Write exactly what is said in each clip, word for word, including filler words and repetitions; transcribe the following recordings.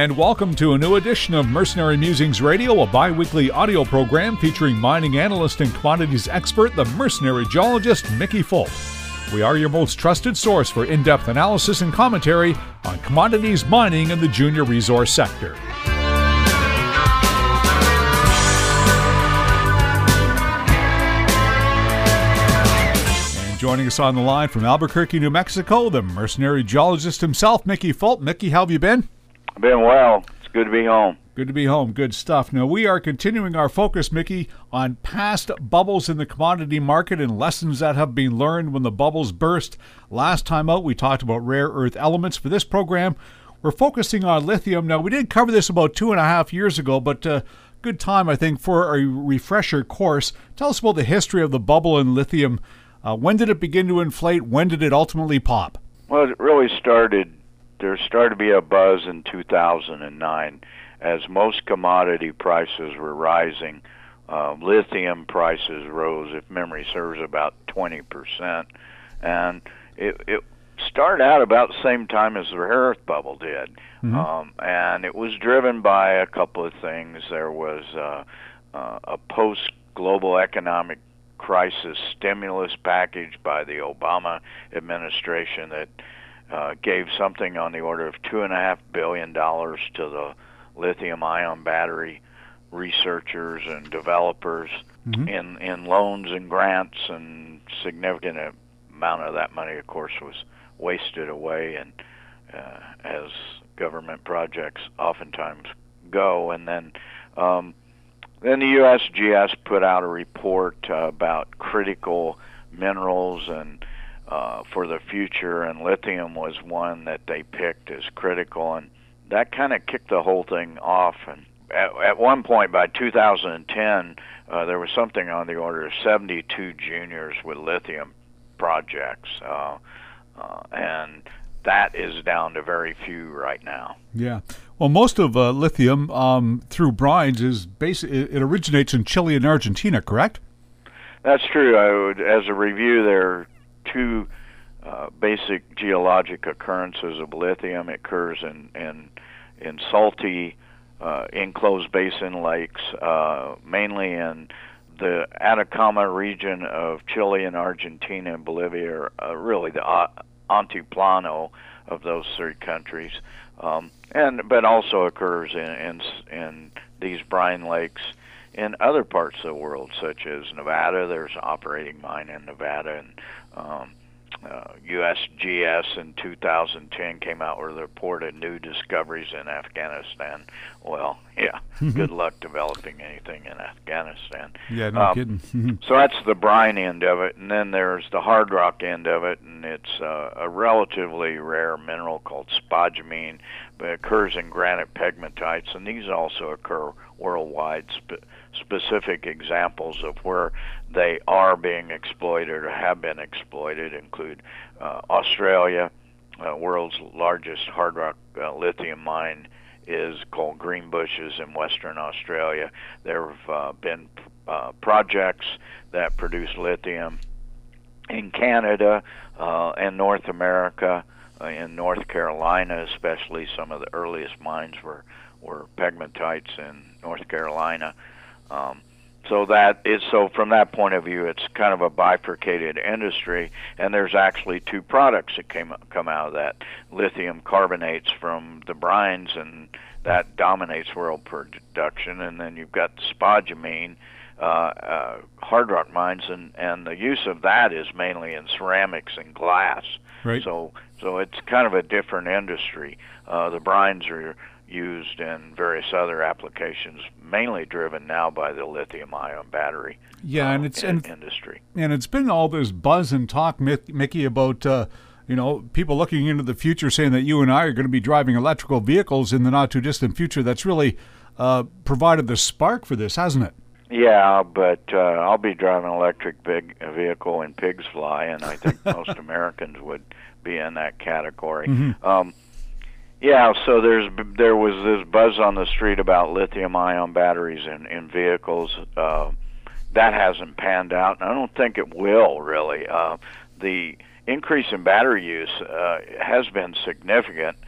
and welcome to a new edition of Mercenary Musings Radio, a bi-weekly audio program featuring mining analyst and commodities expert, the mercenary geologist Mickey Fulp. We are your most trusted source for in-depth analysis and commentary on commodities mining in the junior resource sector. Joining us on the line from Albuquerque, New Mexico, the mercenary geologist himself, Mickey Fulp. Mickey, how have you been? I've been well. It's good to be home. Good to be home. Good stuff. Now, we are continuing our focus, Mickey, on past bubbles in the commodity market and lessons that have been learned when the bubbles burst. Last time out, we talked about rare earth elements. For this program, we're focusing on lithium. Now, we did cover this about two and a half years ago, but uh, good time, I think, for a refresher course. Tell us about the history of the bubble in lithium. Uh, when did it begin to inflate? When did it ultimately pop? Well, it really started, there started to be a buzz in two thousand nine as most commodity prices were rising. Uh, lithium prices rose, if memory serves, about twenty percent. And it, it started out about the same time as the rare earth bubble did. Mm-hmm. Um, and it was driven by a couple of things. There was uh, uh, a post-global economic crisis stimulus package by the Obama administration that uh, gave something on the order of two and a half billion dollars to the lithium-ion battery researchers and developers mm-hmm. in in loans and grants, and significant amount of that money, of course, was wasted away, and uh, as government projects oftentimes go, and then. Um, Then the U S G S put out a report uh, about critical minerals and uh, for the future, and lithium was one that they picked as critical, and that kind of kicked the whole thing off. And at, at one point, by two thousand ten, uh, there was something on the order of seventy-two juniors with lithium projects, uh, uh, and that is down to very few right now. Yeah. Well, most of uh, lithium um, through brines is basically, it originates in Chile and Argentina, correct? That's true. I would, as a review, there are two uh, basic geologic occurrences of lithium. It occurs in in, in salty uh, enclosed basin lakes, uh, mainly in the Atacama region of Chile and Argentina and Bolivia, are uh, really the uh, Altiplano of those three countries, um, and but also occurs in, in in these brine lakes in other parts of the world, such as Nevada. There's an operating mine in Nevada, and um, uh, U S G S in two thousand ten came out with a report of new discoveries in Afghanistan. Well, yeah, good luck developing anything in Afghanistan. Yeah, no um, kidding. So that's the brine end of it, and then there's the hard rock end of it, and it's uh, a relatively rare mineral called spodumene, but it occurs in granite pegmatites, and these also occur worldwide. Spe- specific examples of where they are being exploited or have been exploited include uh, Australia. Uh, world's largest hard rock uh, lithium mine is called Greenbushes in Western Australia. There have uh, been uh, projects that produce lithium in Canada uh, and North America, uh, in North Carolina especially. Some of the earliest mines were, were pegmatites in North Carolina. Um, so that is so from that point of view, it's kind of a bifurcated industry, and there's actually two products that came come out of that: lithium carbonates from the brines, and that dominates world production, and then you've got the spodumene uh, uh, hard rock mines, and, and the use of that is mainly in ceramics and glass. Right. So so it's kind of a different industry. Uh, the brines are used in various other applications, mainly driven now by the lithium-ion battery yeah, uh, and it's, in, and, industry. And it's been all this buzz and talk, Mickey, about uh, you know people looking into the future, saying that you and I are going to be driving electrical vehicles in the not-too-distant future. That's really uh, provided the spark for this, hasn't it? Yeah, but uh, I'll be driving an electric big vehicle in pigs fly, and I think most Americans would be in that category. Mm-hmm. Um, Yeah, so there's there was this buzz on the street about lithium-ion batteries in, in vehicles. Uh, that hasn't panned out, and I don't think it will, really. Uh, the increase in battery use uh, has been significant,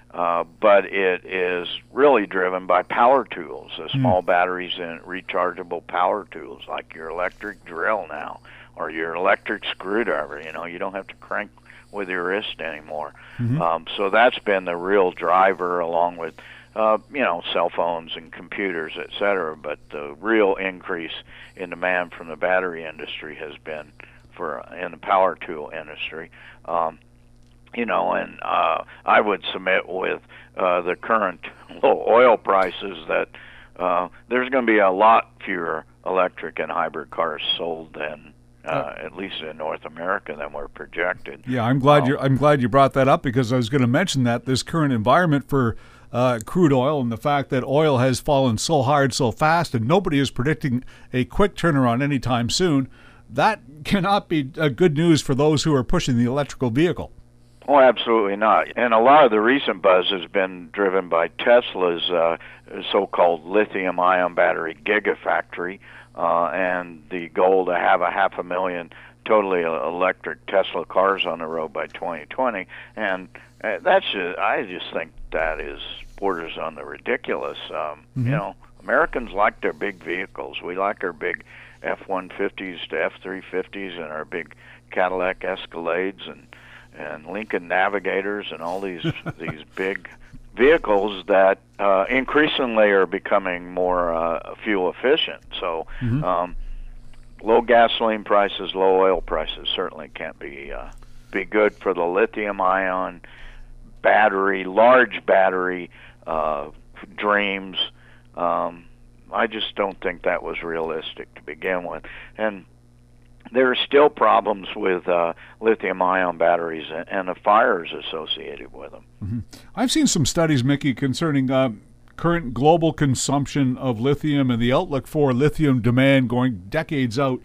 uh, but it is really driven by power tools, uh, small mm. batteries and rechargeable power tools, like your electric drill now, or your electric screwdriver. You know, you don't have to crank with your wrist anymore. Mm-hmm. Um, so that's been the real driver, along with uh, you know, cell phones and computers, et cetera. But the real increase in demand from the battery industry has been for in the power tool industry. Um, you know, and uh, I would submit with uh, the current low oil prices that uh, there's going to be a lot fewer electric and hybrid cars sold than Uh, at least in North America, than we're projected. Yeah, I'm glad um, you I'm glad you brought that up, because I was going to mention that this current environment for uh, crude oil, and the fact that oil has fallen so hard so fast, and nobody is predicting a quick turnaround anytime soon, that cannot be uh, good news for those who are pushing the electrical vehicle. Oh, absolutely not. And a lot of the recent buzz has been driven by Tesla's uh, so-called lithium-ion battery gigafactory. Uh, and the goal to have a half a million totally electric Tesla cars on the road by twenty twenty. And uh, that's just, I just think that is borders on the ridiculous. Um, mm-hmm. You know, Americans like their big vehicles. We like our big F one fifties to F three fifties and our big Cadillac Escalades and, and Lincoln Navigators and all these these big vehicles that uh, increasingly are becoming more uh, fuel efficient. So mm-hmm. um, low gasoline prices, low oil prices certainly can't be uh, be good for the lithium-ion battery, large battery uh, dreams. Um, I just don't think that was realistic to begin with. And there are still problems with uh, lithium-ion batteries and, and the fires associated with them. Mm-hmm. I've seen some studies, Mickey, concerning uh, current global consumption of lithium and the outlook for lithium demand going decades out.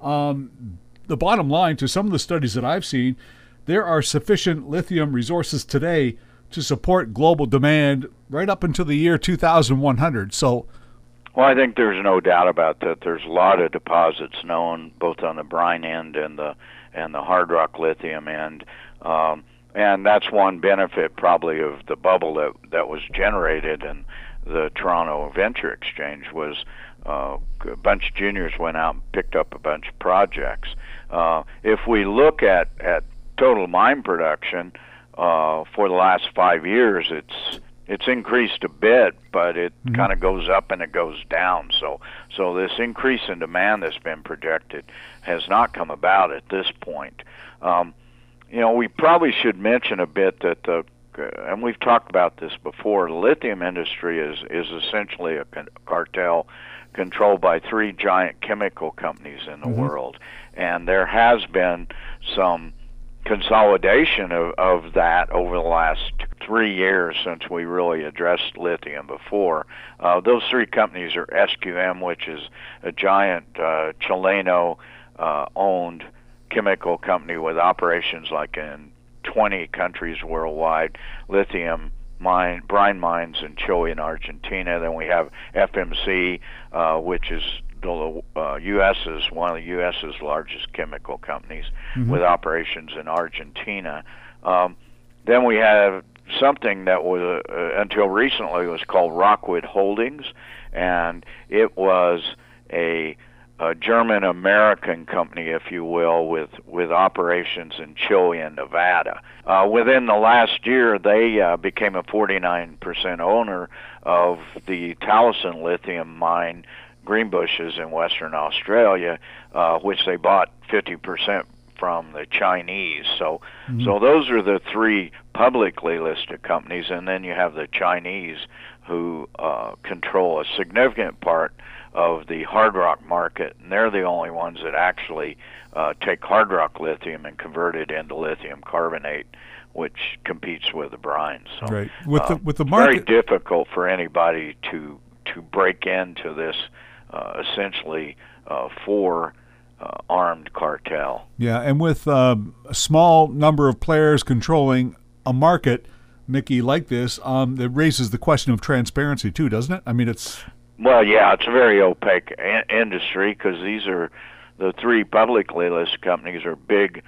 Um, the bottom line, to some of the studies that I've seen, there are sufficient lithium resources today to support global demand right up until the year two thousand one hundred. So, well, I think there's no doubt about that. There's a lot of deposits known, both on the brine end and the and the hard rock lithium end, um, and that's one benefit probably of the bubble that that was generated in the Toronto Venture Exchange was uh, a bunch of juniors went out and picked up a bunch of projects. Uh, if we look at at total mine production uh, for the last five years, it's It's increased a bit, but it mm-hmm. kind of goes up and it goes down. So, so this increase in demand that's been projected has not come about at this point. Um, you know, we probably should mention a bit that the, uh, and we've talked about this before. The lithium industry is is essentially a con- cartel controlled by three giant chemical companies in the mm-hmm. world, and there has been some consolidation of, of that over the last three years since we really addressed lithium before. Uh, those three companies are S Q M, which is a giant uh, Chileno-owned uh, chemical company with operations like in twenty countries worldwide, lithium mine, brine mines in Chile and Argentina. Then we have F M C, uh, which is the uh, U S's one of the U S's largest chemical companies mm-hmm. with operations in Argentina. Um, then we have something that was uh, until recently was called Rockwood Holdings, and it was a, a German-American company, if you will, with with operations in Chile and Nevada. Uh, within the last year, they uh, became a forty-nine percent owner of the Talison lithium mine, Greenbushes, in Western Australia, uh, which they bought fifty percent from the Chinese. So, mm-hmm. so those are the three publicly listed companies, and then you have the Chinese who uh, control a significant part of the hard rock market, and they're the only ones that actually uh, take hard rock lithium and convert it into lithium carbonate, which competes with the brine. So, right. With uh, the with the market, very difficult for anybody to to break into this uh, essentially uh, four. Uh, armed cartel. Yeah, and with uh, a small number of players controlling a market, Mickey, like this, um, it raises the question of transparency too, doesn't it? I mean, it's... Well, yeah, it's a very opaque a- industry because these are the three publicly listed companies are big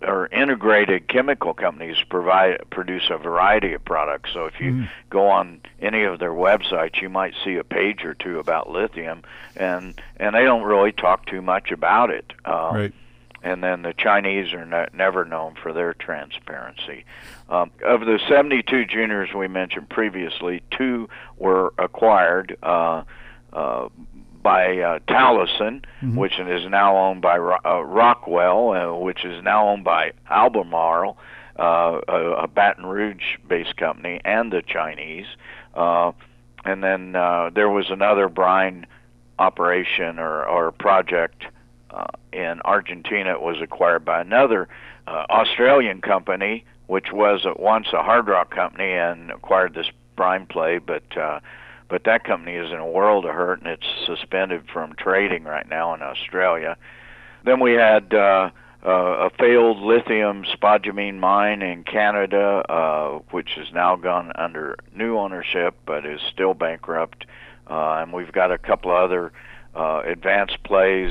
or integrated chemical companies provide produce a variety of products. So if you mm. go on any of their websites, you might see a page or two about lithium, and and they don't really talk too much about it. Um, right. And then the Chinese are ne- never known for their transparency. Um, of the seventy-two juniors we mentioned previously, two were acquired uh, uh, by uh, Talison, mm-hmm. which is now owned by Ro- uh, Rockwell, uh, which is now owned by Albemarle, uh, a, a Baton Rouge-based company, and the Chinese. Uh, and then uh, there was another brine operation or, or project uh, in Argentina. It was acquired by another uh, Australian company, which was at once a hard rock company and acquired this brine play, but uh, but that company is in a world of hurt, and it's suspended from trading right now in Australia. Then we had uh, uh, a failed lithium spodumene mine in Canada, uh, which has now gone under new ownership, but is still bankrupt. Uh, and we've got a couple of other uh, advanced plays,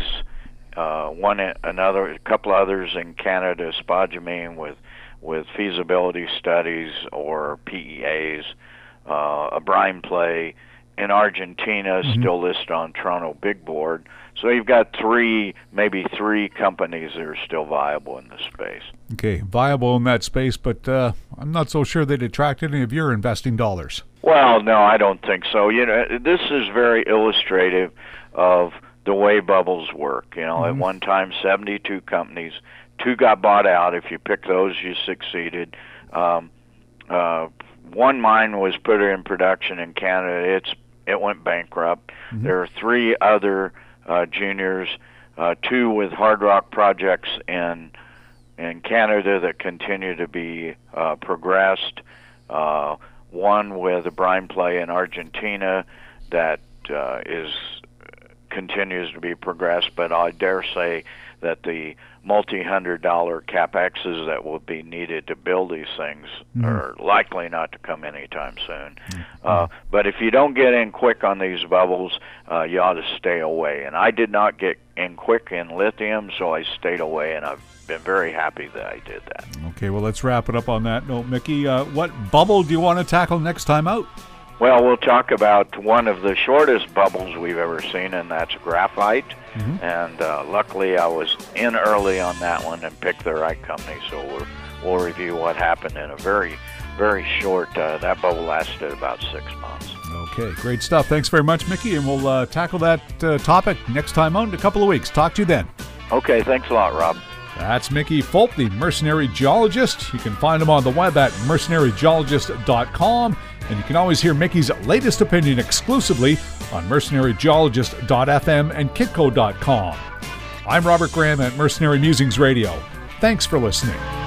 uh, one another, a couple others in Canada, spodumene with with feasibility studies or P E As. Uh, a brine play in Argentina, mm-hmm. still listed on Toronto Big Board. So you've got three, maybe three companies that are still viable in this space. Okay, viable in that space, but uh, I'm not so sure they'd attract any of your investing dollars. Well, no, I don't think so. You know, this is very illustrative of the way bubbles work. You know, mm-hmm. at one time, seventy-two companies, two got bought out. If you pick those, you succeeded. Um, uh, One mine was put in production in Canada. It's it went bankrupt. Mm-hmm. There are three other uh, juniors, uh, two with hard rock projects in in Canada that continue to be uh, progressed. Uh, one with a brine play in Argentina that uh, is continues to be progressed, but I dare say that the multi-hundred dollar capexes that will be needed to build these things mm-hmm. are likely not to come anytime soon. Mm-hmm. Uh, but if you don't get in quick on these bubbles, uh, you ought to stay away. And I did not get in quick in lithium, so I stayed away, and I've been very happy that I did that. Okay, well, let's wrap it up on that note. Mickey, uh, what bubble do you want to tackle next time out? Well, we'll talk about one of the shortest bubbles we've ever seen, and that's graphite. Mm-hmm. And uh, luckily, I was in early on that one and picked the right company. So we'll, we'll review what happened in a very, very short. Uh, that bubble lasted about six months. Okay, great stuff. Thanks very much, Mickey, and we'll uh, tackle that uh, topic next time out in a couple of weeks. Talk to you then. Okay, thanks a lot, Rob. That's Mickey Fulp, the Mercenary Geologist. You can find him on the web at mercenary geologist dot com, and you can always hear Mickey's latest opinion exclusively on mercenary geologist dot f m and kitco dot com. I'm Robert Graham at Mercenary Musings Radio. Thanks for listening.